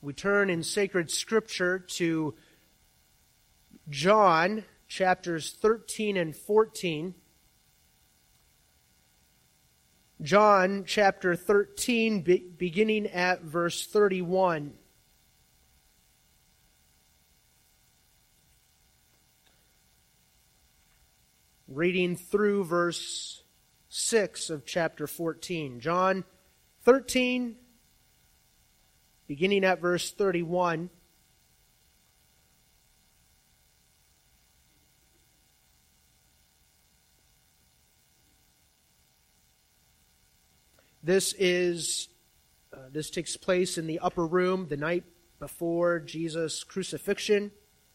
We turn in sacred scripture to John chapters 13 and 14. John chapter 13, beginning at verse 31. Reading through verse 6 of chapter 14. John 13, beginning at verse 31. This takes place in the upper room the night before Jesus' crucifixion.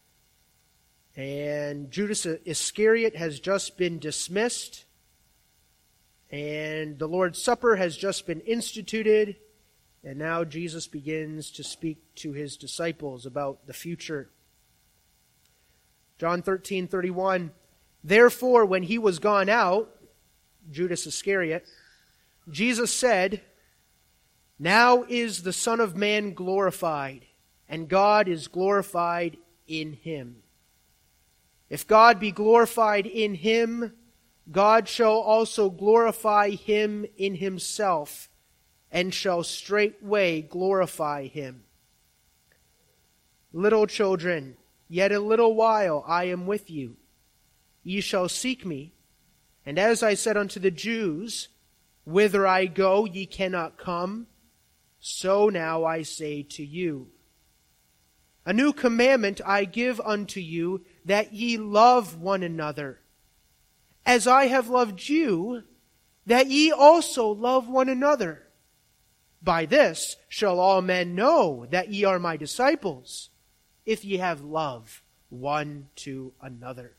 And Judas Iscariot has just been dismissed. And the Lord's Supper has just been instituted. And now Jesus begins to speak to his disciples about the future. John 13:31. Therefore, when he was gone out, Judas Iscariot, Jesus said, Now is the Son of Man glorified, and God is glorified in him. If God be glorified in him, God shall also glorify him in himself, and shall straightway glorify him. Little children, yet a little while I am with you. Ye shall seek me, and as I said unto the Jews, Whither I go, ye cannot come, so now I say to you. A new commandment I give unto you, that ye love one another. As I have loved you, that ye also love one another. By this shall all men know that ye are my disciples, if ye have love one to another.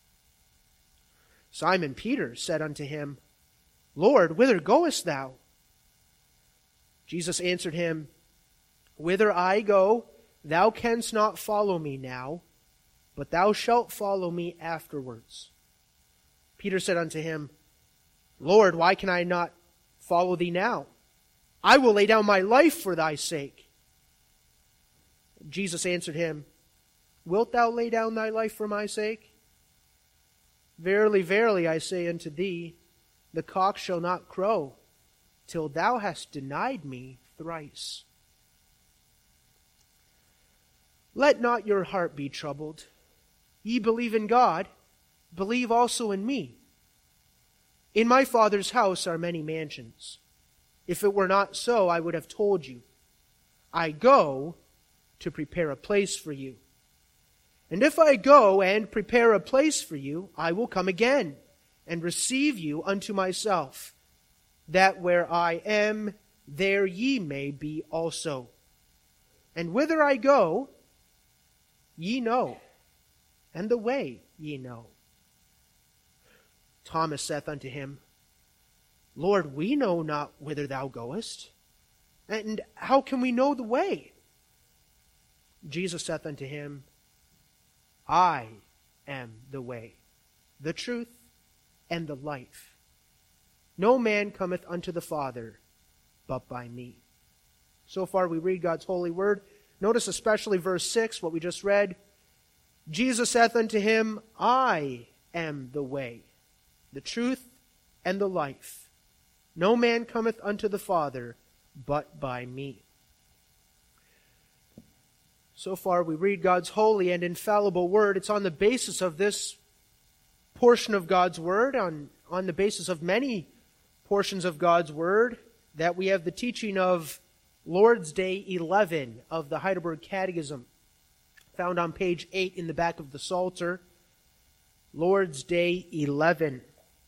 Simon Peter said unto him, Lord, whither goest thou? Jesus answered him, Whither I go, thou canst not follow me now, but thou shalt follow me afterwards. Peter said unto him, Lord, why can I not follow thee now? I will lay down my life for thy sake. Jesus answered him, Wilt thou lay down thy life for my sake? Verily, verily, I say unto thee, the cock shall not crow till thou hast denied me thrice. Let not your heart be troubled. Ye believe in God, believe also in me. In my Father's house are many mansions. If it were not so, I would have told you. I go to prepare a place for you. And if I go and prepare a place for you, I will come again and receive you unto myself, that where I am, there ye may be also. And whither I go, ye know, and the way ye know. Thomas saith unto him, Lord, we know not whither thou goest, and how can we know the way? Jesus saith unto him, I am the way, the truth, and the life. No man cometh unto the Father but by me. So far we read God's holy word. Notice especially verse 6, what we just read. Jesus saith unto him, I am the way, the truth, and the life. No man cometh unto the Father but by me. So far we read God's holy and infallible word. It's on the basis of this portion of God's word, on the basis of many portions of God's word, that we have the teaching of Lord's Day 11 of the Heidelberg Catechism, found on page 8 in the back of the Psalter. Lord's Day 11.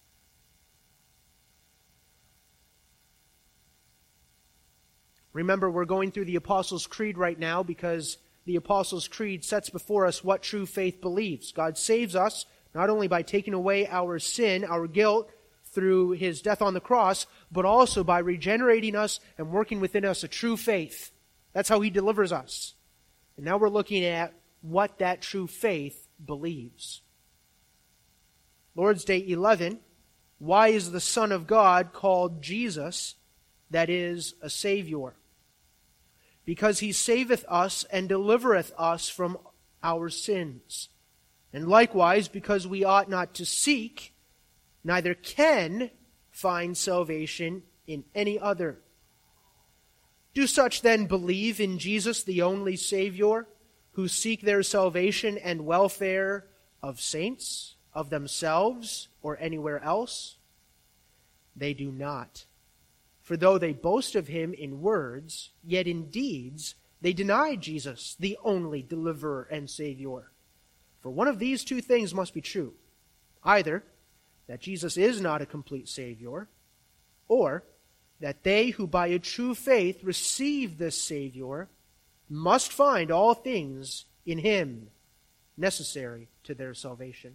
Remember, we're going through the Apostles' Creed right now because the Apostles' Creed sets before us what true faith believes. God saves us not only by taking away our sin, our guilt, through his death on the cross, but also by regenerating us and working within us a true faith. That's how he delivers us. And now we're looking at what that true faith believes. Lord's Day 11, why is the Son of God called Jesus, that is, a Savior? because he saveth us and delivereth us from our sins. And likewise, because we ought not to seek, neither can find salvation in any other. Do such then believe in Jesus, the only Savior, who seek their salvation and welfare of saints, of themselves, or anywhere else? They do not. For though they boast of him in words, yet in deeds they deny Jesus, the only deliverer and Savior. For one of these two things must be true. Either that Jesus is not a complete Savior, or that they who by a true faith receive this Savior must find all things in him necessary to their salvation.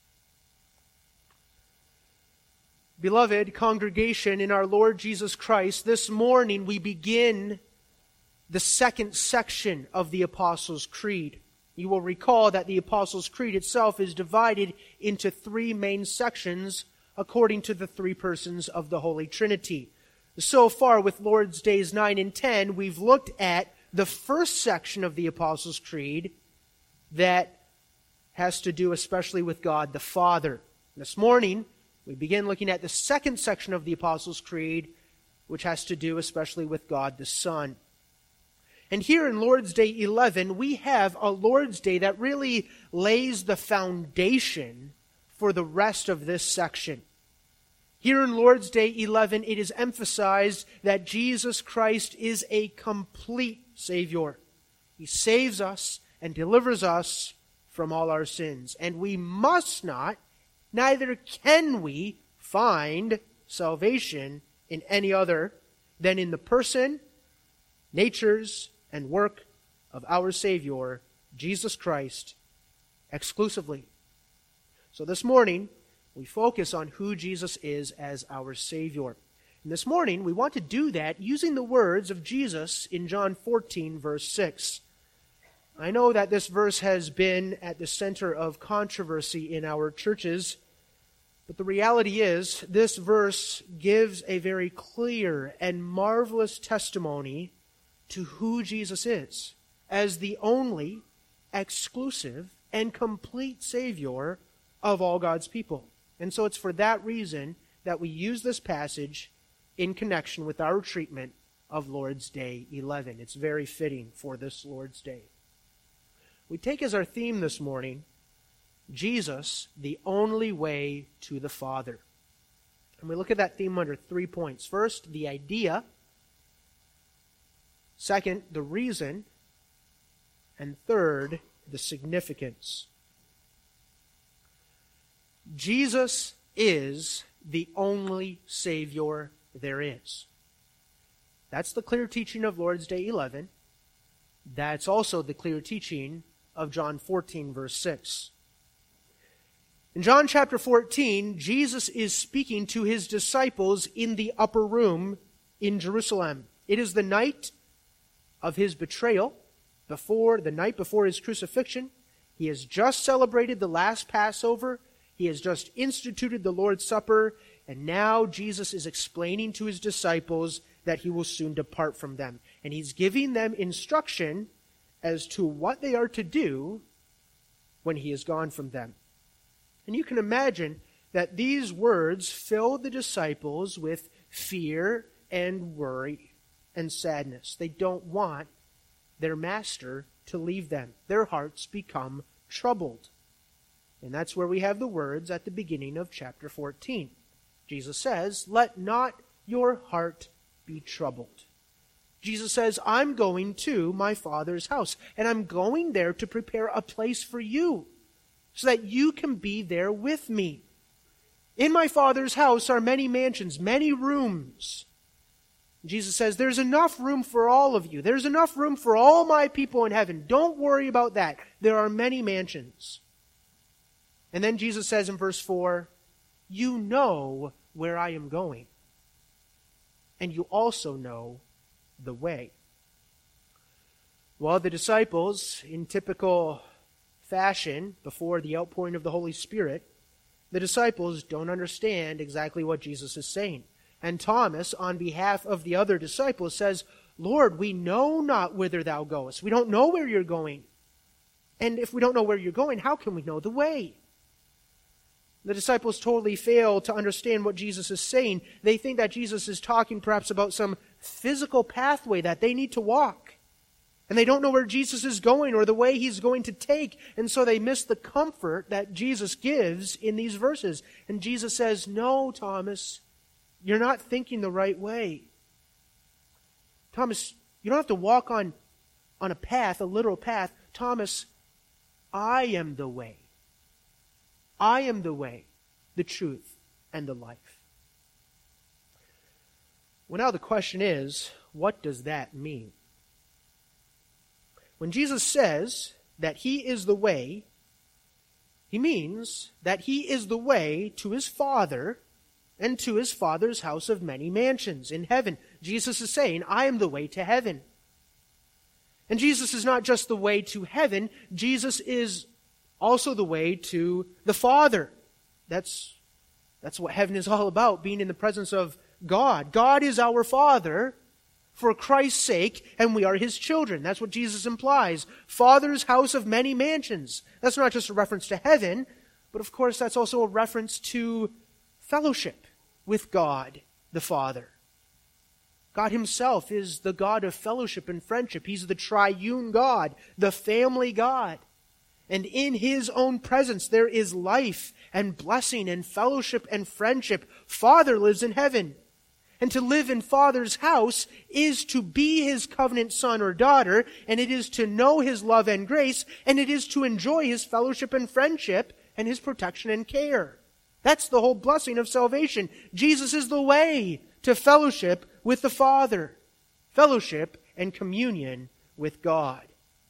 Beloved congregation in our Lord Jesus Christ, this morning we begin the second section of the Apostles' Creed. You will recall that the Apostles' Creed itself is divided into three main sections according to the three persons of the Holy Trinity. So far with Lord's Days 9 and 10, we've looked at the first section of the Apostles' Creed that has to do especially with God the Father. This morning, we begin looking at the second section of the Apostles' Creed, which has to do especially with God the Son. And here in Lord's Day 11, we have a Lord's Day that really lays the foundation for the rest of this section. Here in Lord's Day 11, it is emphasized that Jesus Christ is a complete Savior. He saves us and delivers us from all our sins. And we must not, neither can we, find salvation in any other than in the person, natures, and work of our Savior, Jesus Christ, exclusively. So this morning, we focus on who Jesus is as our Savior. And this morning, we want to do that using the words of Jesus in John 14, verse 6. I know that this verse has been at the center of controversy in our churches, but the reality is, this verse gives a very clear and marvelous testimony to who Jesus is as the only, exclusive, and complete Savior of all God's people. And so it's for that reason that we use this passage in connection with our treatment of Lord's Day 11. It's very fitting for this Lord's Day. We take as our theme this morning, Jesus, the only way to the Father. And we look at that theme under 3 points. First, the idea. Second, the reason. And third, the significance. Jesus is the only Savior there is. That's the clear teaching of Lord's Day 11. That's also the clear teaching of John 14, verse 6. In John chapter 14, Jesus is speaking to his disciples in the upper room in Jerusalem. It is the night of his betrayal, the night before his crucifixion. He has just celebrated the last Passover. He has just instituted the Lord's Supper. And now Jesus is explaining to his disciples that he will soon depart from them. And he's giving them instruction as to what they are to do when he is gone from them. And you can imagine that these words fill the disciples with fear and worry and sadness. They don't want their master to leave them. Their hearts become troubled. And that's where we have the words at the beginning of chapter 14. Jesus says, "Let not your heart be troubled." Jesus says, "I'm going to my Father's house, and I'm going there to prepare a place for you, so that you can be there with me. In my Father's house are many mansions, many rooms." Jesus says, there's enough room for all of you. There's enough room for all my people in heaven. Don't worry about that. There are many mansions. And then Jesus says in verse 4, "You know where I am going, and you also know the way." Well, the disciples, in typical fashion, before the outpouring of the Holy Spirit, the disciples don't understand exactly what Jesus is saying. And Thomas, on behalf of the other disciples, says, Lord, we know not whither thou goest. We don't know where you're going. And if we don't know where you're going, how can we know the way? The disciples totally fail to understand what Jesus is saying. They think that Jesus is talking perhaps about some physical pathway that they need to walk. And they don't know where Jesus is going or the way he's going to take. And so they miss the comfort that Jesus gives in these verses. And Jesus says, no, Thomas, you're not thinking the right way. Thomas, you don't have to walk on a path, a literal path. Thomas, I am the way. I am the way, the truth, and the life. Well, now the question is, what does that mean? When Jesus says that he is the way, he means that he is the way to his Father and to his Father's house of many mansions in heaven. Jesus is saying, I am the way to heaven. And Jesus is not just the way to heaven, Jesus is also the way to the Father. That's what heaven is all about, being in the presence of God. God is our Father for Christ's sake, and we are his children. That's what Jesus implies. Father's house of many mansions. That's not just a reference to heaven, but of course that's also a reference to fellowship with God the Father. God himself is the God of fellowship and friendship. He's the triune God, the family God. And in his own presence there is life and blessing and fellowship and friendship. Father lives in heaven. And to live in Father's house is to be his covenant son or daughter, and it is to know his love and grace, and it is to enjoy his fellowship and friendship and his protection and care. That's the whole blessing of salvation. Jesus is the way to fellowship with the Father, fellowship and communion with God.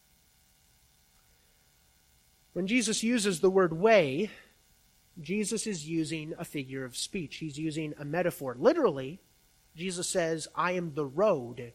When Jesus uses the word way, Jesus is using a figure of speech. He's using a metaphor. Literally, Jesus says, I am the road.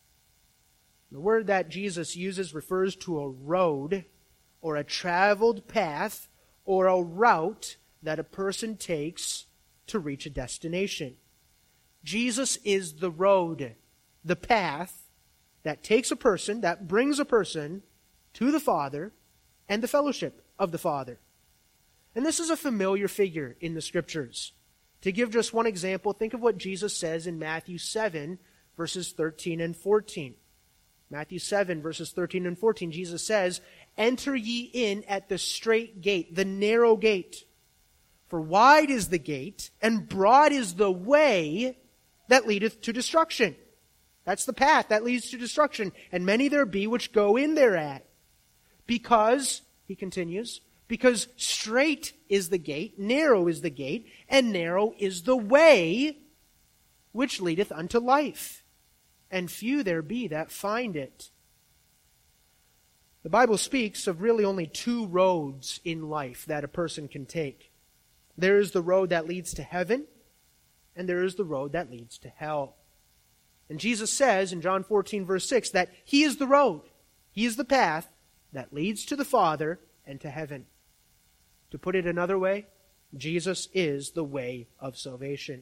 The word that Jesus uses refers to a road or a traveled path or a route that a person takes to reach a destination. Jesus is the road, the path that takes a person, that brings a person to the Father and the fellowship of the Father. And this is a familiar figure in the Scriptures. To give just one example, think of what Jesus says in Matthew 7, verses 13 and 14. Matthew 7, verses 13 and 14, Jesus says, Enter ye in at the strait gate, the narrow gate. For wide is the gate, and broad is the way that leadeth to destruction. That's the path that leads to destruction. And many there be which go in thereat. Because, he continues, because strait is the gate, narrow is the gate, and narrow is the way which leadeth unto life. And few there be that find it. The Bible speaks of really only two roads in life that a person can take. There is the road that leads to heaven, and there is the road that leads to hell. And Jesus says in John 14, verse 6, that he is the road, he is the path that leads to the Father and to heaven. To put it another way, Jesus is the way of salvation.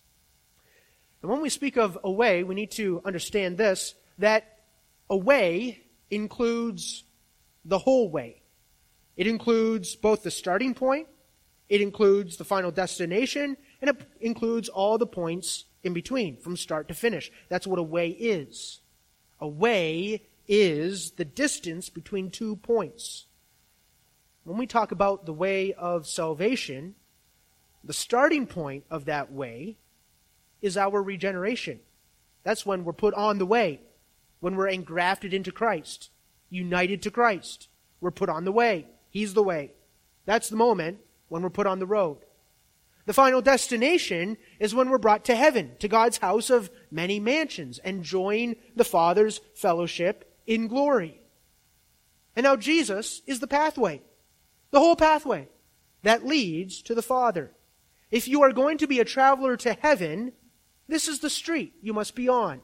And when we speak of a way, we need to understand this, that a way includes the whole way. It includes both the starting point, it includes the final destination, and it includes all the points in between, from start to finish. That's what a way is. A way is the distance between 2 points. When we talk about the way of salvation, the starting point of that way is our regeneration. That's when we're put on the way, when we're engrafted into Christ, united to Christ. We're put on the way. He's the way. That's the moment when we're put on the road. The final destination is when we're brought to heaven, to God's house of many mansions, and join the Father's fellowship in glory. And now Jesus is the pathway, the whole pathway that leads to the Father. If you are going to be a traveler to heaven, this is the street you must be on.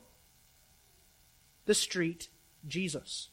The street, Jesus.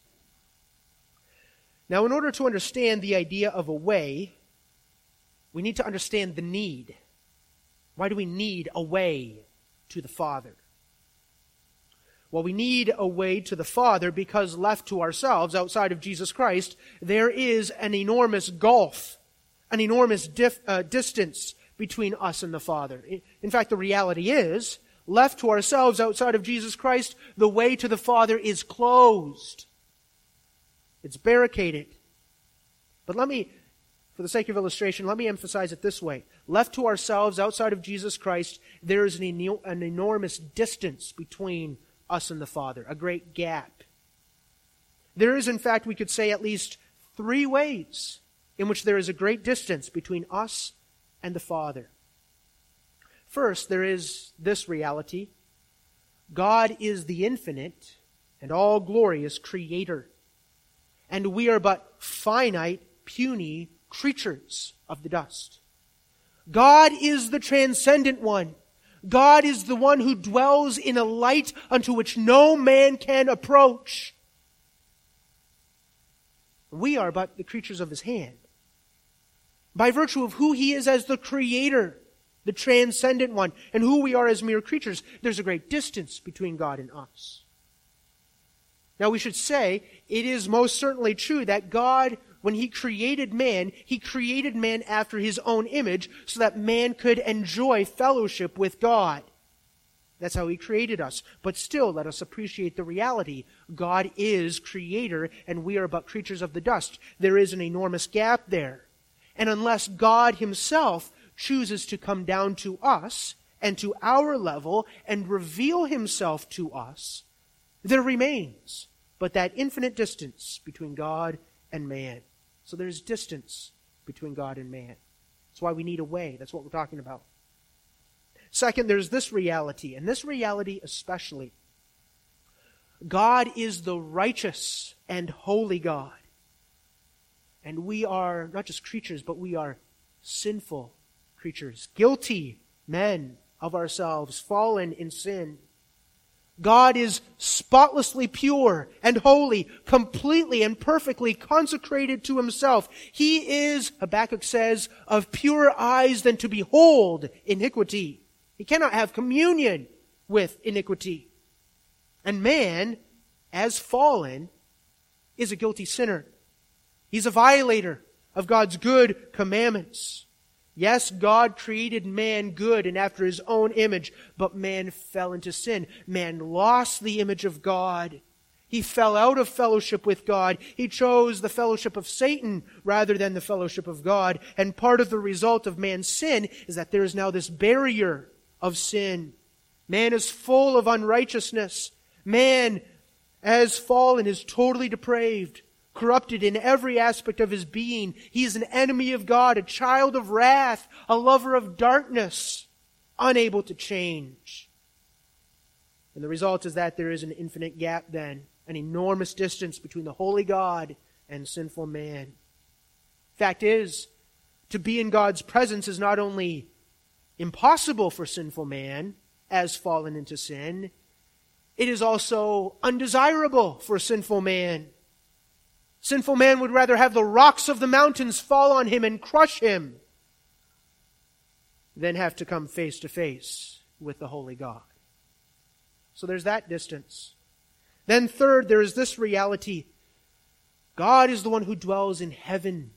Now, in order to understand the idea of a way, we need to understand the need. Why do we need a way to the Father? Well, we need a way to the Father because left to ourselves, outside of Jesus Christ, there is an enormous gulf, an enormous distance between us and the Father. In fact, the reality is, left to ourselves outside of Jesus Christ, the way to the Father is closed. It's barricaded. But for the sake of illustration, let me emphasize it this way. Left to ourselves outside of Jesus Christ, there is an enormous distance between us and the Father, a great gap. There is, in fact, we could say at least 3 ways in which there is a great distance between us and the Father. First, there is this reality. God is the infinite and all glorious Creator, and we are but finite, puny creatures of the dust. God is the transcendent one. God is the one who dwells in a light unto which no man can approach. We are but the creatures of His hand. By virtue of who He is as the Creator, the transcendent one, and who we are as mere creatures, there's a great distance between God and us. Now we should say, it is most certainly true that God, when He created man after His own image so that man could enjoy fellowship with God. That's how He created us. But still, let us appreciate the reality. God is Creator, and we are but creatures of the dust. There is an enormous gap there. And unless God Himself chooses to come down to us and to our level and reveal Himself to us, there remains but that infinite distance between God and man. So there's distance between God and man. That's why we need a way. That's what we're talking about. Second, there's this reality, and this reality especially. God is the righteous and holy God. And we are not just creatures, but we are sinful creatures, guilty men of ourselves, fallen in sin. God is spotlessly pure and holy, completely and perfectly consecrated to Himself. He is, Habakkuk says, of purer eyes than to behold iniquity. He cannot have communion with iniquity. And man, as fallen, is a guilty sinner. He's a violator of God's good commandments. Yes, God created man good and after His own image, but man fell into sin. Man lost the image of God. He fell out of fellowship with God. He chose the fellowship of Satan rather than the fellowship of God. And part of the result of man's sin is that there is now this barrier of sin. Man is full of unrighteousness. Man, as fallen, is totally depraved, corrupted in every aspect of his being. He is an enemy of God, a child of wrath, a lover of darkness, unable to change. And the result is that there is an infinite gap then, an enormous distance between the holy God and sinful man. Fact is, to be in God's presence is not only impossible for sinful man, as fallen into sin, it is also undesirable for sinful man. Sinful man would rather have the rocks of the mountains fall on him and crush him than have to come face to face with the holy God. So there's that distance. Then third, there is this reality. God is the one who dwells in heaven,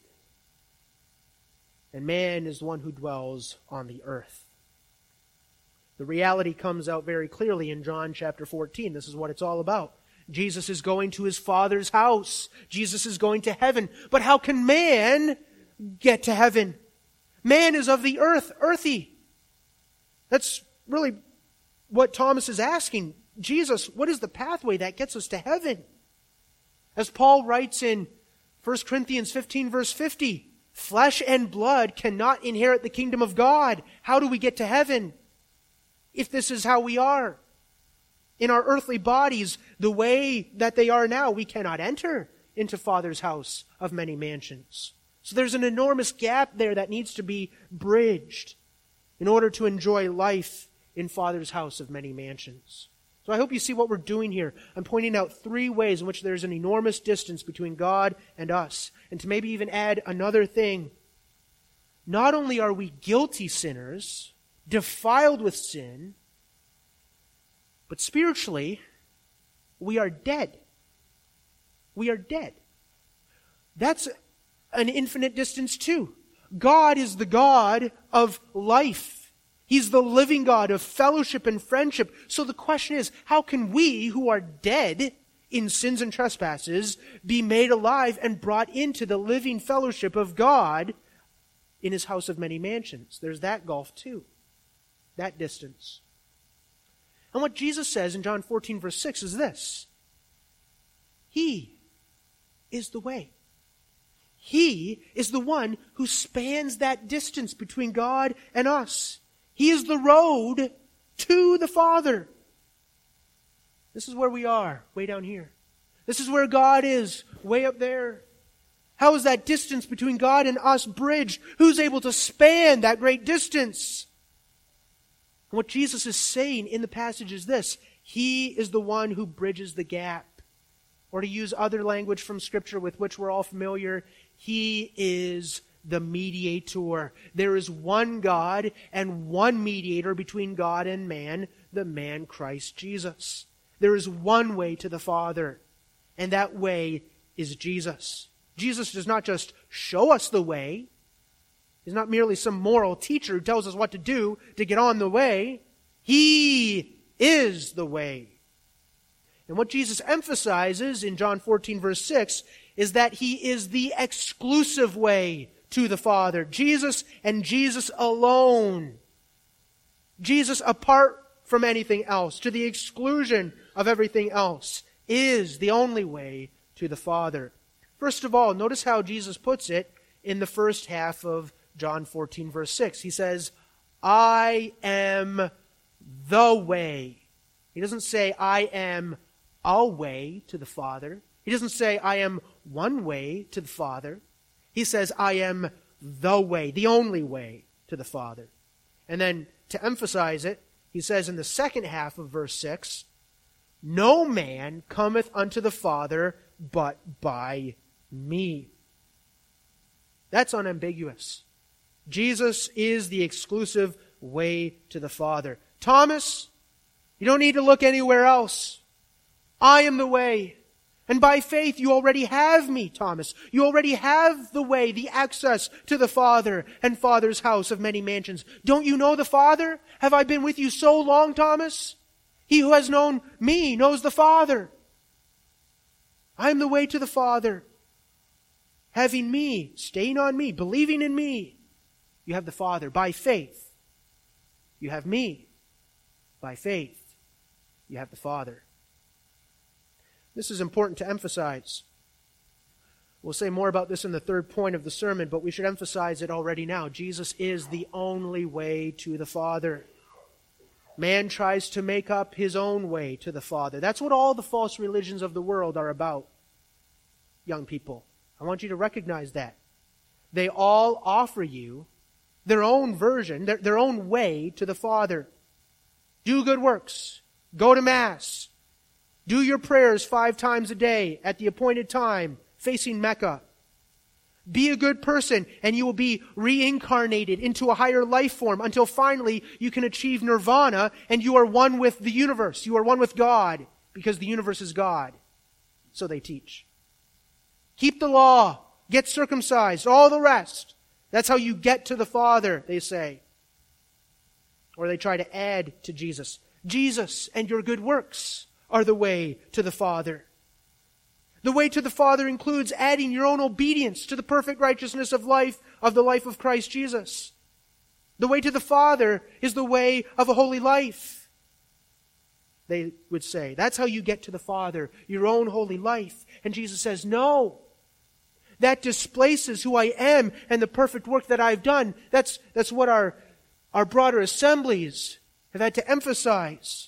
and man is the one who dwells on the earth. The reality comes out very clearly in John chapter 14. This is what it's all about. Jesus is going to His Father's house. Jesus is going to heaven. But how can man get to heaven? Man is of the earth, earthy. That's really what Thomas is asking. Jesus, what is the pathway that gets us to heaven? As Paul writes in 1 Corinthians 15 verse 50, flesh and blood cannot inherit the kingdom of God. How do we get to heaven if this is how we are? In our earthly bodies, the way that they are now, we cannot enter into Father's house of many mansions. So there's an enormous gap there that needs to be bridged in order to enjoy life in Father's house of many mansions. So I hope you see what we're doing here. I'm pointing out 3 ways in which there's an enormous distance between God and us. And to maybe even add another thing. Not only are we guilty sinners, defiled with sin, but spiritually, we are dead. We are dead. That's an infinite distance too. God is the God of life. He's the living God of fellowship and friendship. So the question is, how can we who are dead in sins and trespasses be made alive and brought into the living fellowship of God in His house of many mansions? There's that gulf too. That distance. And what Jesus says in John 14 verse 6 is this: He is the way. He is the one who spans that distance between God and us. He is the road to the Father. This is where we are, way down here. This is where God is, way up there. How is that distance between God and us bridged? Who's able to span that great distance? And what Jesus is saying in the passage is this: He is the one who bridges the gap. Or to use other language from Scripture with which we're all familiar, He is the mediator. There is one God and one mediator between God and man, the man Christ Jesus. There is one way to the Father, and that way is Jesus. Jesus does not just show us the way. He's not merely some moral teacher who tells us what to do to get on the way. He is the way. And what Jesus emphasizes in John 14 verse 6 is that He is the exclusive way to the Father. Jesus and Jesus alone. Jesus apart from anything else, to the exclusion of everything else, is the only way to the Father. First of all, notice how Jesus puts it in the first half of John 14 verse 6. He says, I am the way. He doesn't say, I am a way to the Father. He doesn't say, I am one way to the Father. He says, I am the way, the only way to the Father. And then, to emphasize it, he says in the second half of verse 6, no man cometh unto the Father but by me. That's unambiguous. Jesus is the exclusive way to the Father. Thomas, you don't need to look anywhere else. I am the way. And by faith you already have me, Thomas. You already have the way, the access to the Father and Father's house of many mansions. Don't you know the Father? Have I been with you so long, Thomas? He who has known me knows the Father. I am the way to the Father. Having me, staying on me, believing in me, you have the Father. By faith, you have me. By faith, you have the Father. This is important to emphasize. We'll say more about this in the third point of the sermon, but we should emphasize it already now. Jesus is the only way to the Father. Man tries to make up his own way to the Father. That's what all the false religions of the world are about, young people. I want you to recognize that. They all offer you their own version, their own way to the Father. Do good works. Go to Mass. Do your prayers 5 times a day at the appointed time, facing Mecca. Be a good person, and you will be reincarnated into a higher life form until finally you can achieve nirvana, and you are one with the universe. You are one with God, because the universe is God. So they teach. Keep the law. Get circumcised. All the rest. That's how you get to the Father, they say. Or they try to add to Jesus. Jesus and your good works are the way to the Father. The way to the Father includes adding your own obedience to the perfect righteousness of life, of the life of Christ Jesus. The way to the Father is the way of a holy life, they would say. That's how you get to the Father, your own holy life. And Jesus says, no. That displaces who I am and the perfect work that I've done. That's what our broader assemblies have had to emphasize.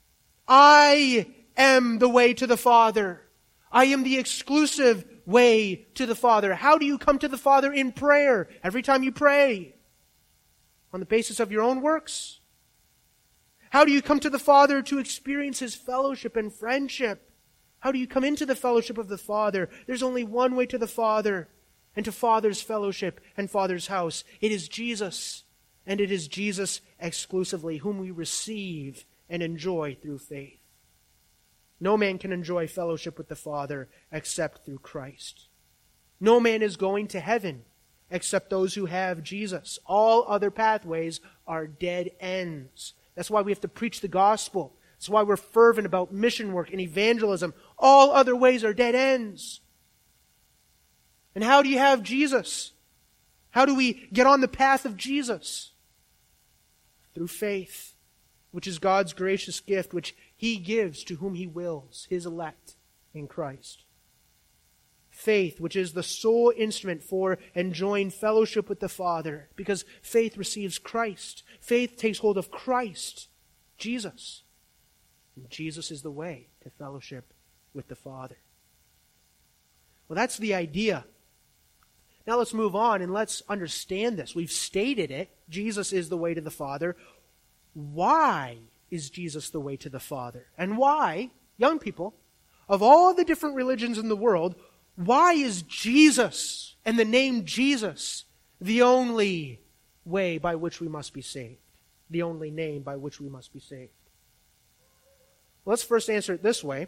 I am the way to the Father. I am the exclusive way to the Father. How do you come to the Father? In prayer. Every time you pray. On the basis of your own works. How do you come to the Father to experience His fellowship and friendship? How do you come into the fellowship of the Father? There's only one way to the Father and to Father's fellowship and Father's house. It is Jesus, and it is Jesus exclusively, whom we receive and enjoy through faith. No man can enjoy fellowship with the Father except through Christ. No man is going to heaven except those who have Jesus. All other pathways are dead ends. That's why we have to preach the gospel. That's why we're fervent about mission work and evangelism. All other ways are dead ends. And how do you have Jesus? How do we get on the path of Jesus? Through faith, which is God's gracious gift, which He gives to whom He wills, His elect in Christ. Faith, which is the sole instrument for enjoying fellowship with the Father, because faith receives Christ. Faith takes hold of Christ, Jesus. And Jesus is the way to fellowship with the Father. Well, that's the idea. Now let's move on and let's understand this. We've stated it. Jesus is the way to the Father. Why is Jesus the way to the Father? And why, young people, of all the different religions in the world, why is Jesus and the name Jesus the only way by which we must be saved? The only name by which we must be saved? Let's first answer it this way.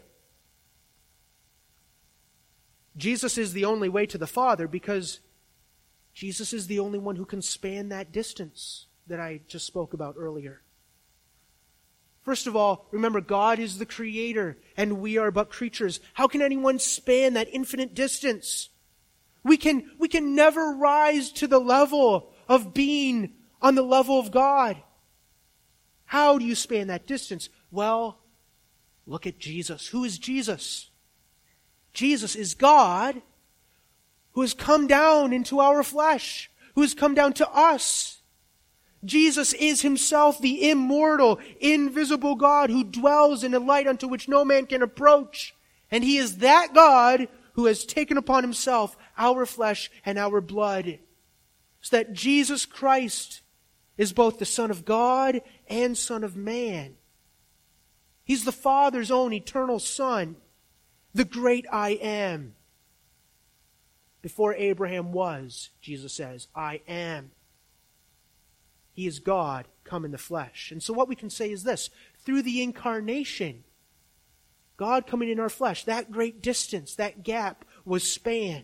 Jesus is the only way to the Father because Jesus is the only one who can span that distance that I just spoke about earlier. First of all, remember, God is the Creator, and we are but creatures. How can anyone span that infinite distance? We can never rise to the level of being on the level of God. How do you span that distance? Well, look at Jesus. Who is Jesus? Jesus is God who has come down into our flesh, who has come down to us. Jesus is Himself the immortal, invisible God who dwells in a light unto which no man can approach. And He is that God who has taken upon Himself our flesh and our blood. So that Jesus Christ is both the Son of God and Son of Man. He's the Father's own eternal Son, the great I Am. Before Abraham was, Jesus says, I am. He is God come in the flesh. And so what we can say is this: through the incarnation, God coming in our flesh, that great distance, that gap was spanned.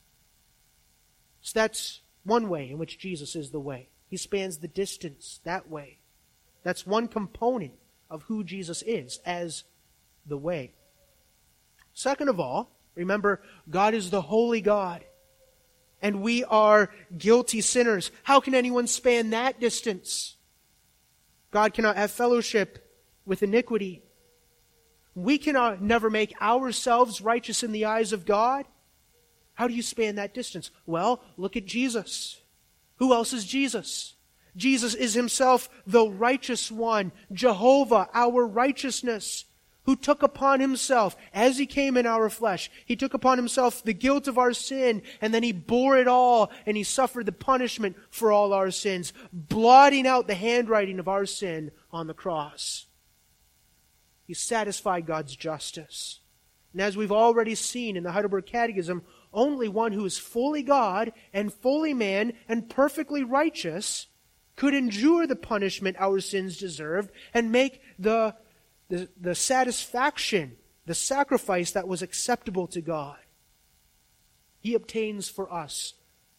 So that's one way in which Jesus is the way. He spans the distance that way. That's one component of who Jesus is as the way. Second of all, remember, God is the holy God. And we are guilty sinners. How can anyone span that distance? God cannot have fellowship with iniquity. We cannot never make ourselves righteous in the eyes of God. How do you span that distance? Well, look at Jesus. Who else is Jesus? Jesus is Himself the righteous one, Jehovah, our righteousness, who took upon Himself, as He came in our flesh, He took upon Himself the guilt of our sin, and then He bore it all, and He suffered the punishment for all our sins, blotting out the handwriting of our sin on the cross. He satisfied God's justice. And as we've already seen in the Heidelberg Catechism, only one who is fully God and fully man and perfectly righteous could endure the punishment our sins deserved and make the satisfaction, the sacrifice that was acceptable to God. He obtains for us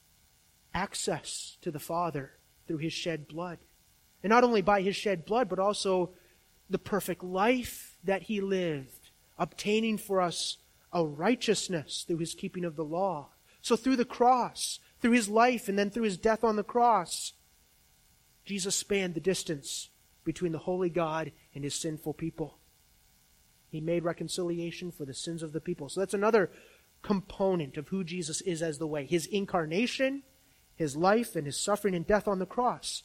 access to the Father through His shed blood. And not only by His shed blood, but also the perfect life that He lived, obtaining for us a righteousness through His keeping of the law. So through the cross, through His life, and then through His death on the cross, Jesus spanned the distance between the holy God and His sinful people. He made reconciliation for the sins of the people. So that's another component of who Jesus is as the way. His incarnation, His life, and His suffering and death on the cross.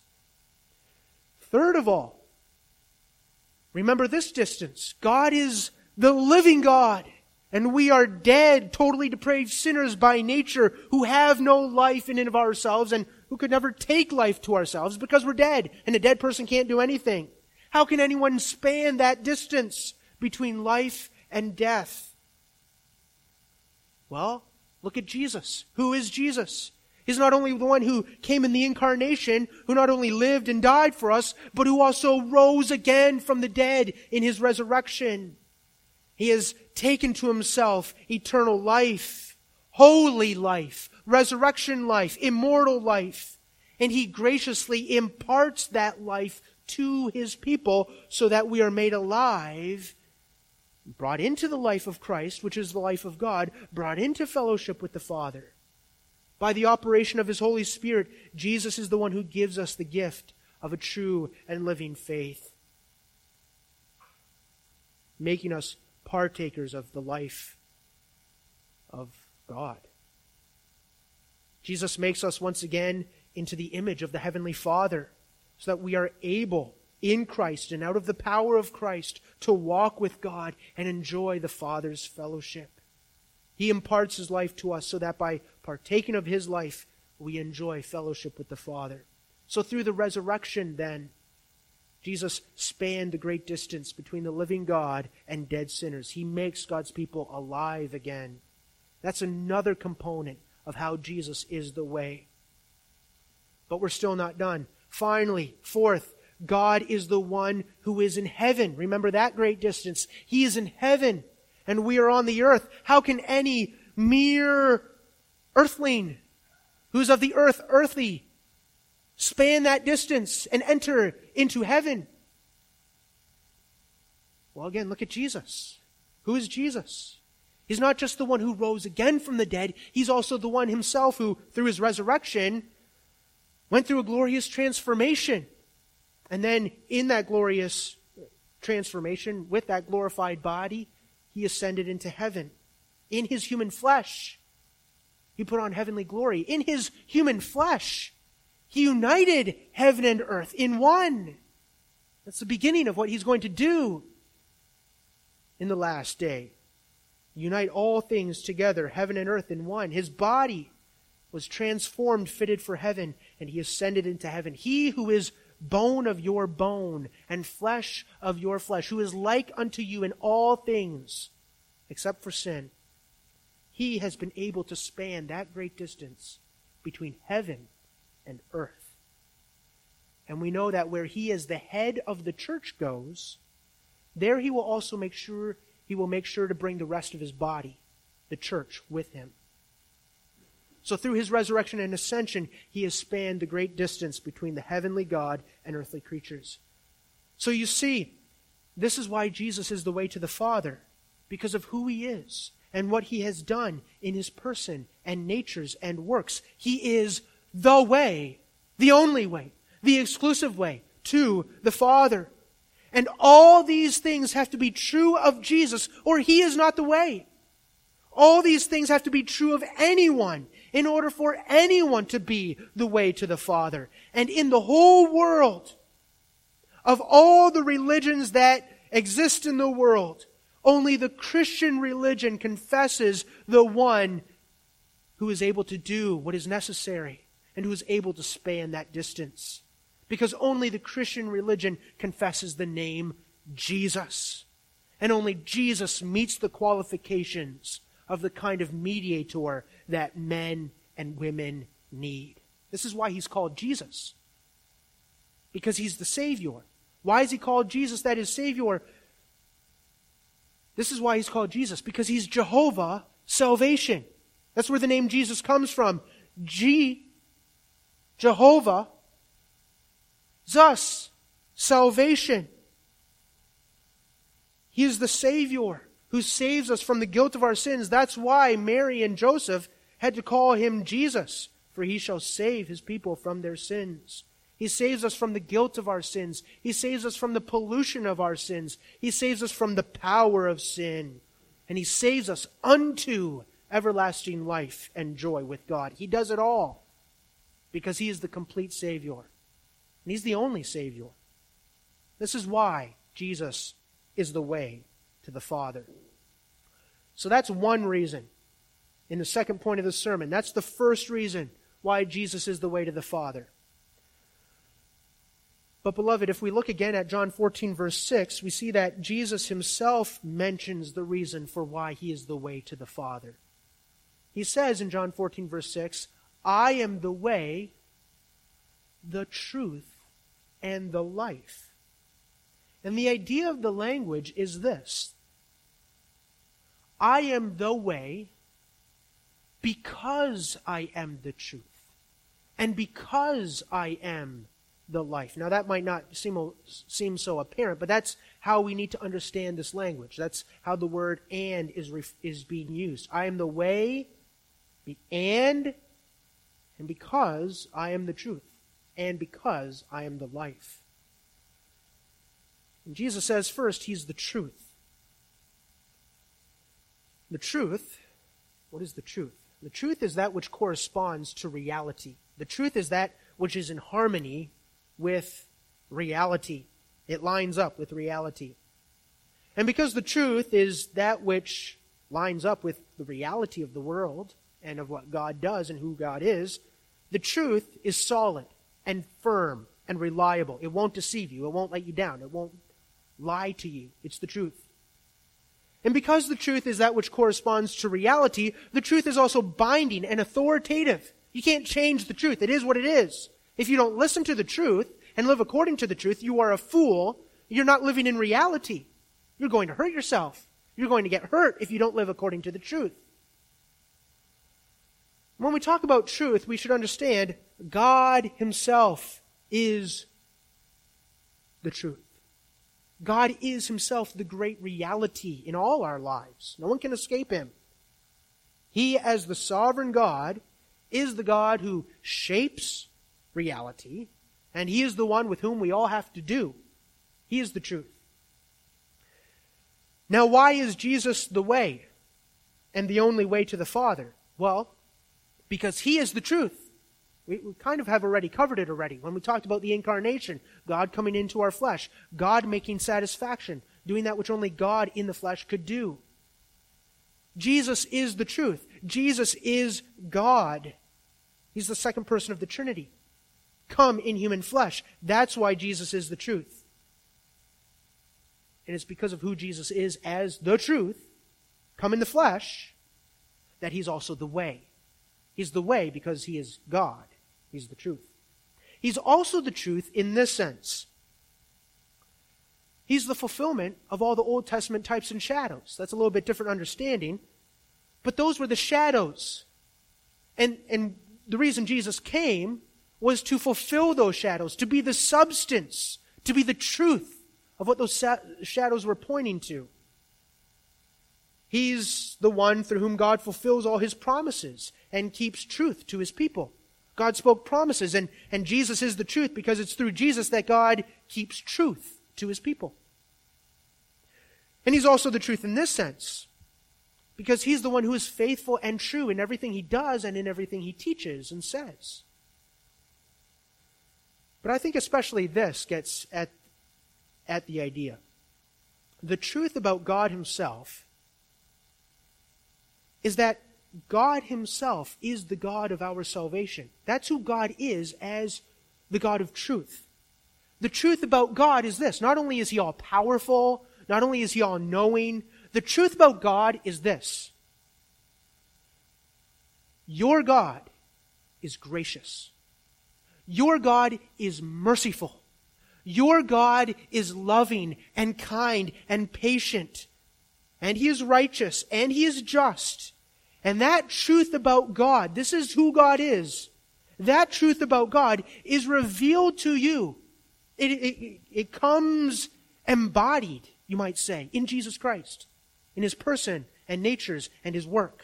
Third of all, remember this distance. God is the living God, and we are dead, totally depraved sinners by nature who have no life in and of ourselves and who could never take life to ourselves because we're dead, and a dead person can't do anything. How can anyone span that distance between life and death? Well, look at Jesus. Who is Jesus? He's not only the one who came in the incarnation, who not only lived and died for us, but who also rose again from the dead in His resurrection. He has taken to himself eternal life, holy life, resurrection life, immortal life. And he graciously imparts that life to his people so that we are made alive, brought into the life of Christ, which is the life of God, brought into fellowship with the Father. By the operation of his Holy Spirit, Jesus is the one who gives us the gift of a true and living faith, making us partakers of the life of God. Jesus makes us once again into the image of the Heavenly Father, so that we are able, in Christ and out of the power of Christ, to walk with God and enjoy the Father's fellowship. He imparts his life to us so that by partaking of his life, we enjoy fellowship with the Father. So through the resurrection, then, Jesus spanned the great distance between the living God and dead sinners. He makes God's people alive again. That's another component of how Jesus is the way. But we're still not done. Finally, fourth, God is the one who is in heaven. Remember that great distance. He is in heaven, and we are on the earth. How can any mere earthling, who's of the earth, earthy, span that distance and enter into heaven? Well, again, look at Jesus. Who is Jesus? He's not just the one who rose again from the dead. He's also the one himself who, through his resurrection, went through a glorious transformation. And then in that glorious transformation, with that glorified body, he ascended into heaven. In his human flesh, he put on heavenly glory. In his human flesh, he united heaven and earth in one. That's the beginning of what he's going to do in the last day. Unite all things together, heaven and earth in one. His body was transformed, fitted for heaven, and he ascended into heaven. He who is bone of your bone and flesh of your flesh, who is like unto you in all things, except for sin, he has been able to span that great distance between heaven and earth. And we know that where he as the head of the church goes, there he will also make sure to bring the rest of his body, the church, with him. So through his resurrection and ascension, he has spanned the great distance between the heavenly God and earthly creatures. So you see, this is why Jesus is the way to the Father, because of who he is and what he has done in his person and natures and works. He is the way, the only way, the exclusive way to the Father. And all these things have to be true of Jesus, or he is not the way. All these things have to be true of anyone in order for anyone to be the way to the Father. And in the whole world, of all the religions that exist in the world, only the Christian religion confesses the one who is able to do what is necessary and who is able to span that distance. Because only the Christian religion confesses the name Jesus. And only Jesus meets the qualifications of the kind of mediator that men and women need. This is why he's called Jesus. Because he's the Savior. Why is he called Jesus, that is Savior? This is why he's called Jesus. Because he's Jehovah, salvation. That's where the name Jesus comes from. Jehovah, Zus, salvation. He is the Savior who saves us from the guilt of our sins. That's why Mary and Joseph had to call him Jesus, for he shall save his people from their sins. He saves us from the guilt of our sins. He saves us from the pollution of our sins. He saves us from the power of sin. And he saves us unto everlasting life and joy with God. He does it all because he is the complete Savior. And he's the only Savior. This is why Jesus is the way to the Father. So that's one reason. In the second point of the sermon, that's the first reason why Jesus is the way to the Father. But beloved, if we look again at John 14, verse 6, we see that Jesus himself mentions the reason for why he is the way to the Father. He says in John 14, verse 6, I am the way, the truth, and the life. And the idea of the language is this, I am the way because I am the truth, and because I am the life. Now that might not seem so apparent, but that's how we need to understand this language. That's how the word "and" is being used. I am the way, and because I am the truth, and because I am the life. And Jesus says first, He's the truth. The truth, what is the truth? The truth is that which corresponds to reality. The truth is that which is in harmony with reality. It lines up with reality. And because the truth is that which lines up with the reality of the world and of what God does and who God is, the truth is solid and firm and reliable. It won't deceive you. It won't let you down. It won't lie to you. It's the truth. And because the truth is that which corresponds to reality, the truth is also binding and authoritative. You can't change the truth. It is what it is. If you don't listen to the truth and live according to the truth, you are a fool. You're not living in reality. You're going to hurt yourself. You're going to get hurt if you don't live according to the truth. When we talk about truth, we should understand God Himself is the truth. God is Himself the great reality in all our lives. No one can escape Him. He, as the sovereign God, is the God who shapes reality, and He is the one with whom we all have to do. He is the truth. Now, why is Jesus the way and the only way to the Father? Well, because He is the truth. We kind of have already covered it already when we talked about the incarnation, God coming into our flesh, God making satisfaction, doing that which only God in the flesh could do. Jesus is the truth. Jesus is God. He's the second person of the Trinity, come in human flesh. That's why Jesus is the truth. And it's because of who Jesus is as the truth, come in the flesh, that He's also the way. He's the way because He is God. He's the truth. He's also the truth in this sense. He's the fulfillment of all the Old Testament types and shadows. That's a little bit different understanding. But those were the shadows. And the reason Jesus came was to fulfill those shadows, to be the substance, to be the truth of what those shadows were pointing to. He's the one through whom God fulfills all His promises and keeps truth to His people. God spoke promises, and Jesus is the truth because it's through Jesus that God keeps truth to His people. And He's also the truth in this sense, because He's the one who is faithful and true in everything He does and in everything He teaches and says. But I think especially this gets at the idea. The truth about God Himself is that God Himself is the God of our salvation. That's who God is as the God of truth. The truth about God is this. Not only is He all-powerful, not only is He all-knowing, the truth about God is this. Your God is gracious. Your God is merciful. Your God is loving and kind and patient. And He is righteous and He is just. And that truth about God, this is who God is. That truth about God is revealed to you. It comes embodied, you might say, in Jesus Christ, in His person and natures and His work.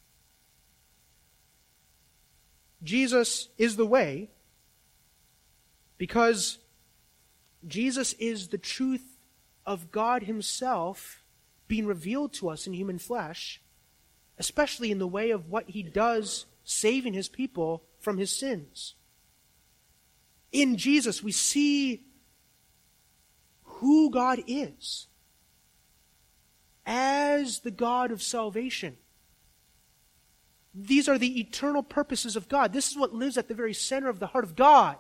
Jesus is the way because Jesus is the truth of God Himself being revealed to us in human flesh, especially in the way of what He does saving His people from his sins. In Jesus, we see who God is as the God of salvation. These are the eternal purposes of God. This is what lives at the very center of the heart of God.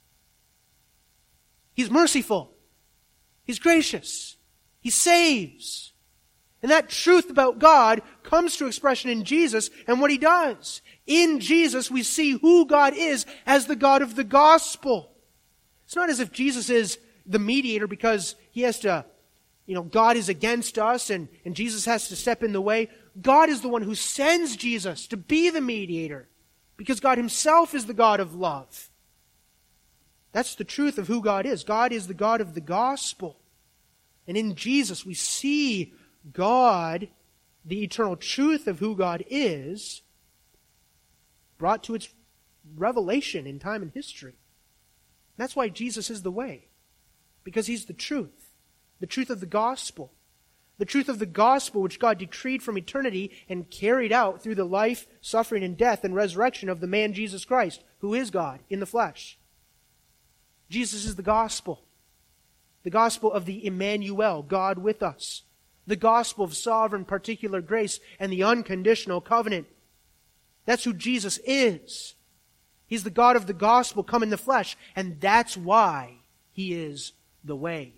He's merciful. He's gracious. He saves. And that truth about God comes to expression in Jesus and what He does. In Jesus, we see who God is as the God of the gospel. It's not as if Jesus is the mediator because He has to, God is against us and Jesus has to step in the way. God is the one who sends Jesus to be the mediator, because God himself is the God of love. That's the truth of who God is. God is the God of the gospel. And in Jesus we see God, the eternal truth of who God is, brought to its revelation in time and history. That's why Jesus is the way, because he's the truth of the gospel. The truth of the gospel which God decreed from eternity and carried out through the life, suffering, and death and resurrection of the man Jesus Christ, who is God in the flesh. Jesus is the gospel of the Emmanuel, God with us. The gospel of sovereign particular grace and the unconditional covenant. That's who Jesus is. He's the God of the gospel come in the flesh, and that's why he is the way.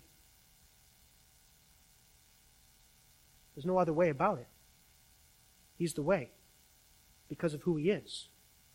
There's no other way about it. He's the way because of who he is.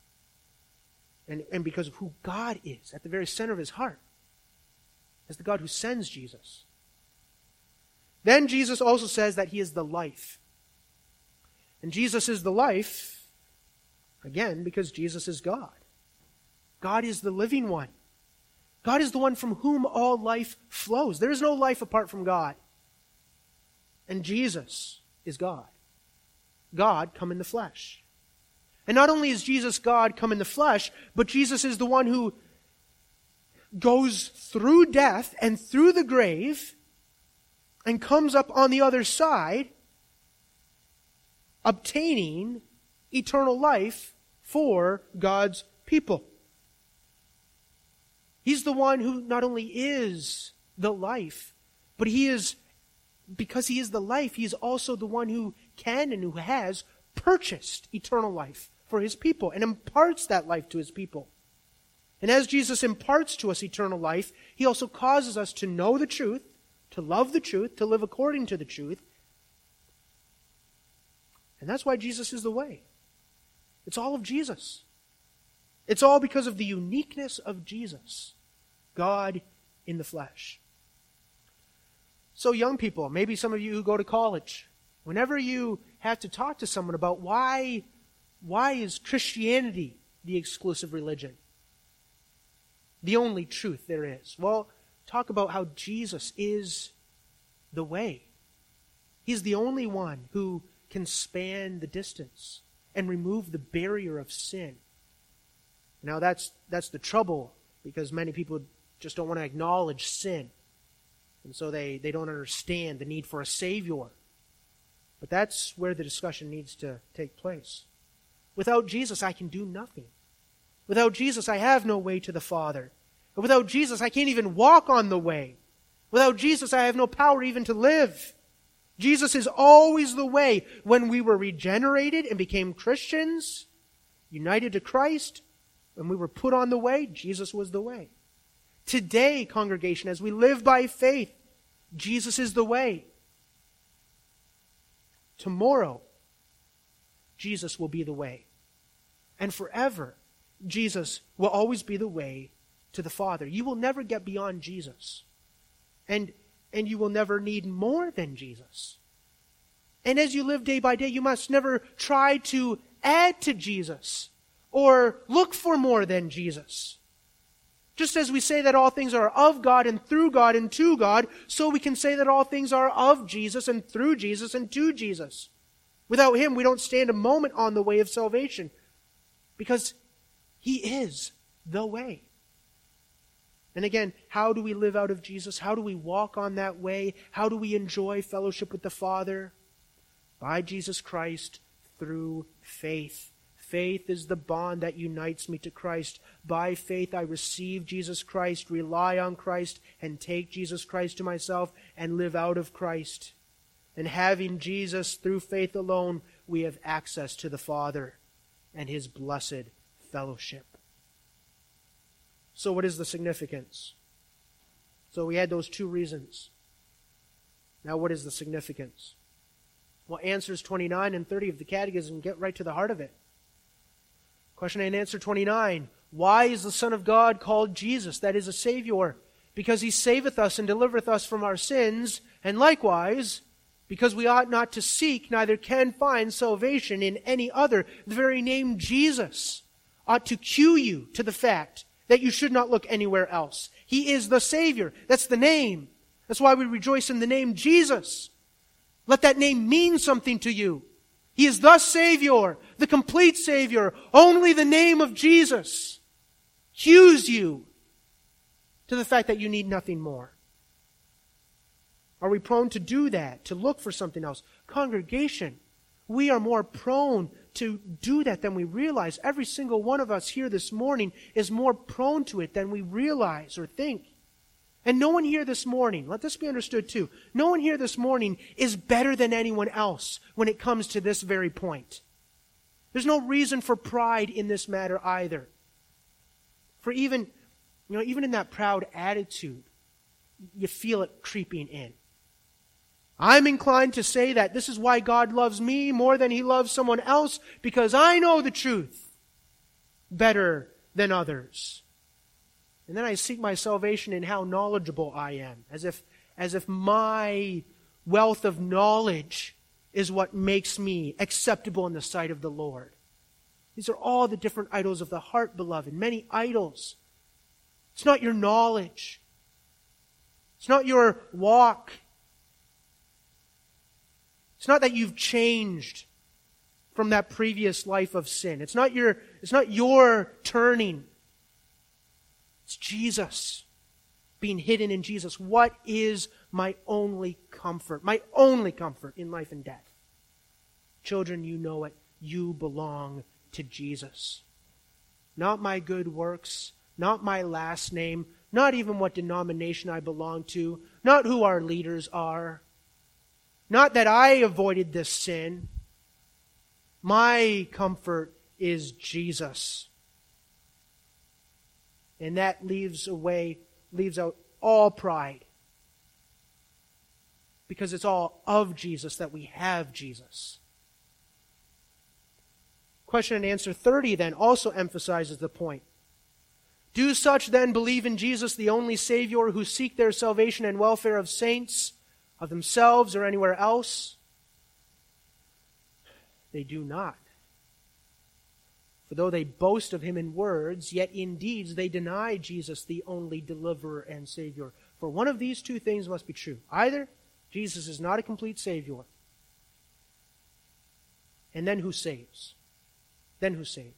And because of who God is at the very center of his heart, as the God who sends Jesus. Then Jesus also says that he is the life. And Jesus is the life, again, because Jesus is God. God is the living one. God is the one from whom all life flows. There is no life apart from God. And Jesus is God. God come in the flesh. And not only is Jesus God come in the flesh, but Jesus is the one who goes through death and through the grave and comes up on the other side, obtaining eternal life for God's people. He's the one who not only is the life, but because he is the life, he is also the one who can and who has purchased eternal life for his people and imparts that life to his people. And as Jesus imparts to us eternal life, he also causes us to know the truth, to love the truth, to live according to the truth. And that's why Jesus is the way. It's all of Jesus. It's all because of the uniqueness of Jesus, God in the flesh. So young people, maybe some of you who go to college, whenever you have to talk to someone about why is Christianity the exclusive religion, the only truth there is? Well, talk about how Jesus is the way. He's the only one who can span the distance and remove the barrier of sin. Now that's the trouble, because many people just don't want to acknowledge sin. And so they don't understand the need for a Savior. But that's where the discussion needs to take place. Without Jesus, I can do nothing. Without Jesus, I have no way to the Father. And without Jesus, I can't even walk on the way. Without Jesus, I have no power even to live. Jesus is always the way. When we were regenerated and became Christians, united to Christ, when we were put on the way, Jesus was the way. Today, congregation, as we live by faith, Jesus is the way. Tomorrow, Jesus will be the way. And forever, Jesus will always be the way to the Father. You will never get beyond Jesus. And you will never need more than Jesus. And as you live day by day, you must never try to add to Jesus or look for more than Jesus. Just as we say that all things are of God and through God and to God, so we can say that all things are of Jesus and through Jesus and to Jesus. Without him, we don't stand a moment on the way of salvation, because he is the way. And again, how do we live out of Jesus? How do we walk on that way? How do we enjoy fellowship with the Father? By Jesus Christ, through faith. Faith is the bond that unites me to Christ. By faith I receive Jesus Christ, rely on Christ, and take Jesus Christ to myself and live out of Christ. And having Jesus through faith alone, we have access to the Father and his blessed fellowship. So what is the significance? So we had those two reasons. Now what is the significance? Well, answers 29 and 30 of the Catechism get right to the heart of it. Question and answer 29. Why is the Son of God called Jesus, that is, a Savior? Because he saveth us and delivereth us from our sins, and likewise, Because we ought not to seek, neither can find salvation in any other. The very name Jesus ought to cue you to the fact that you should not look anywhere else. He is the Savior. That's the name. That's why we rejoice in the name Jesus. Let that name mean something to you. He is the Savior, the complete Savior. Only the name of Jesus cues you to the fact that you need nothing more. Are we prone to do that, to look for something else? Congregation, we are more prone to do that than we realize. Every single one of us here this morning is more prone to it than we realize or think. And no one here this morning, let this be understood too, no one here this morning is better than anyone else when it comes to this very point. There's no reason for pride in this matter either. For even in that proud attitude, you feel it creeping in. I'm inclined to say that this is why God loves me more than He loves someone else, because I know the truth better than others. And then I seek my salvation in how knowledgeable I am, as if my wealth of knowledge is what makes me acceptable in the sight of the Lord. These are all the different idols of the heart, beloved. Many idols. It's not your knowledge. It's not your walk. It's not that you've changed from that previous life of sin. It's not your turning. It's Jesus. Being hidden in Jesus. What is my only comfort? My only comfort in life and death. Children, you know it. You belong to Jesus. Not my good works. Not my last name. Not even what denomination I belong to. Not who our leaders are. Not that I avoided this sin. My comfort is Jesus. And that leaves out all pride. Because it's all of Jesus that we have Jesus. Question and answer 30 then also emphasizes the point. Do such then believe in Jesus, the only Savior, who seek their salvation and welfare of saints, of themselves or anywhere else? They do not. For though they boast of Him in words, yet in deeds they deny Jesus, the only deliverer and Savior. For one of these two things must be true. Either Jesus is not a complete Savior, and then who saves? Then who saves?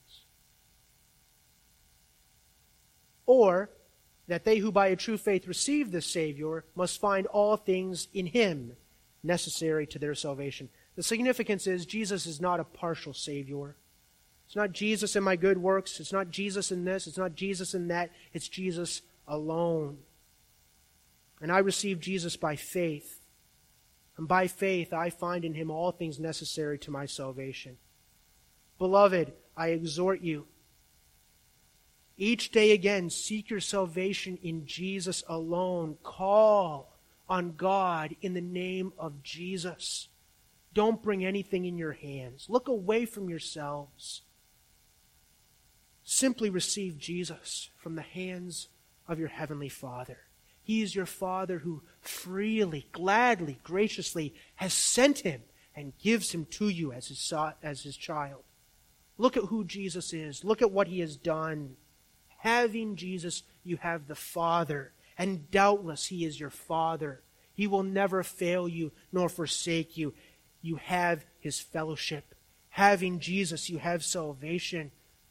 Or that they who by a true faith receive this Savior must find all things in Him necessary to their salvation. The significance is Jesus is not a partial Savior. It's not Jesus in my good works. It's not Jesus in this. It's not Jesus in that. It's Jesus alone. And I receive Jesus by faith. And by faith I find in Him all things necessary to my salvation. Beloved, I exhort you, each day again, seek your salvation in Jesus alone. Call on God in the name of Jesus. Don't bring anything in your hands. Look away from yourselves. Simply receive Jesus from the hands of your Heavenly Father. He is your Father who freely, gladly, graciously has sent Him and gives Him to you as His child. Look at who Jesus is. Look at what He has done. Having Jesus, you have the Father, and doubtless He is your Father. He will never fail you nor forsake you. You have His fellowship. Having Jesus, you have salvation.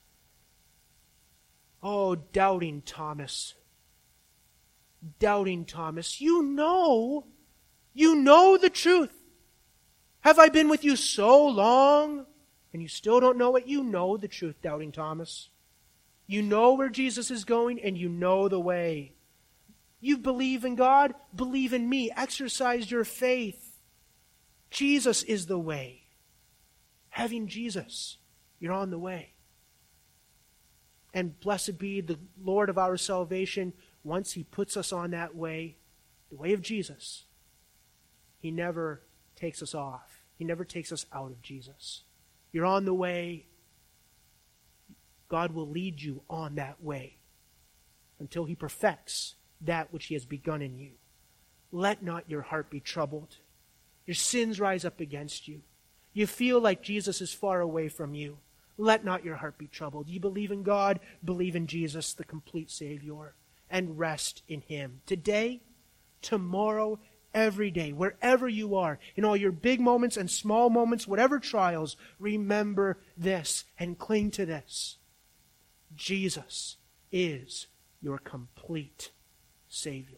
Oh, doubting Thomas. Doubting Thomas, you know the truth. Have I been with you so long, and you still don't know it? You know the truth, doubting Thomas. You know where Jesus is going, and you know the way. You believe in God? Believe in me. Exercise your faith. Jesus is the way. Having Jesus, you're on the way. And blessed be the Lord of our salvation. Once He puts us on that way, the way of Jesus, He never takes us off. He never takes us out of Jesus. You're on the way. God will lead you on that way until He perfects that which He has begun in you. Let not your heart be troubled. Your sins rise up against you. You feel like Jesus is far away from you. Let not your heart be troubled. You believe in God, believe in Jesus, the complete Savior, and rest in Him. Today, tomorrow, every day, wherever you are, in all your big moments and small moments, whatever trials, remember this and cling to this. Jesus is your complete Savior.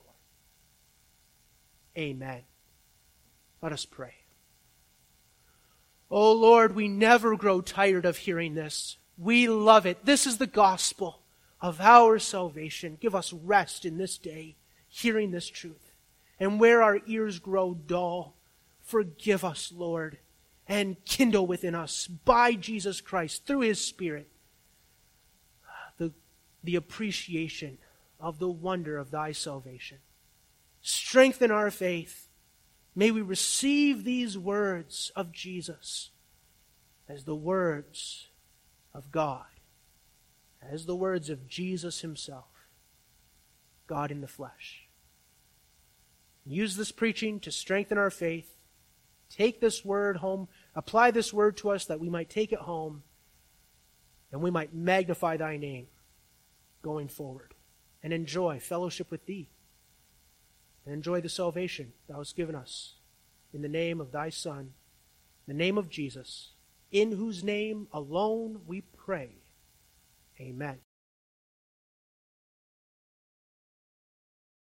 Amen. Let us pray. Oh Lord, we never grow tired of hearing this. We love it. This is the gospel of our salvation. Give us rest in this day, hearing this truth. And where our ears grow dull, forgive us, Lord, and kindle within us, by Jesus Christ, through His Spirit, the appreciation of the wonder of Thy salvation. Strengthen our faith. May we receive these words of Jesus as the words of God, as the words of Jesus Himself, God in the flesh. Use this preaching to strengthen our faith. Take this word home, apply this word to us that we might take it home, and we might magnify Thy name going forward and enjoy fellowship with Thee. And enjoy the salvation Thou hast given us. In the name of Thy Son, the name of Jesus, in whose name alone we pray. Amen.